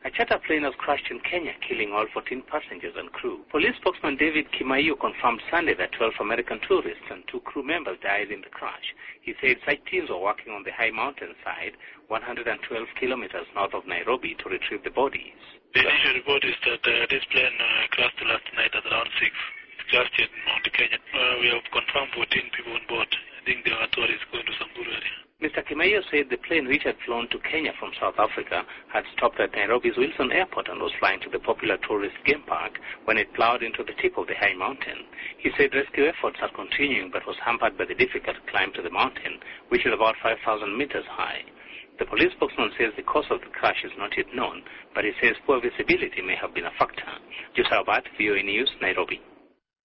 A charter plane was crashed in Kenya, killing all 14 passengers and crew. Police spokesman David Kimaiyo confirmed Sunday that 12 American tourists and 2 crew members died in the crash. He said such teams were working on the high mountain side, 112 kilometers north of Nairobi, to retrieve the bodies. The initial report is that this plane crashed last night at around 6. It crashed in Mount Kenya. We have confirmed 14 people on board. I think there are tourists going to Samburu area. Mr. Kimaiyo said the plane, which had flown to Kenya from South Africa, had stopped at Nairobi's Wilson Airport and was flying to the popular tourist game park when it plowed into the tip of the high mountain. He said rescue efforts are continuing but was hampered by the difficult climb to the mountain, which is about 5,000 meters high. The police spokesman says the cause of the crash is not yet known, but he says poor visibility may have been a factor. Joseph Abat, VOA News, Nairobi.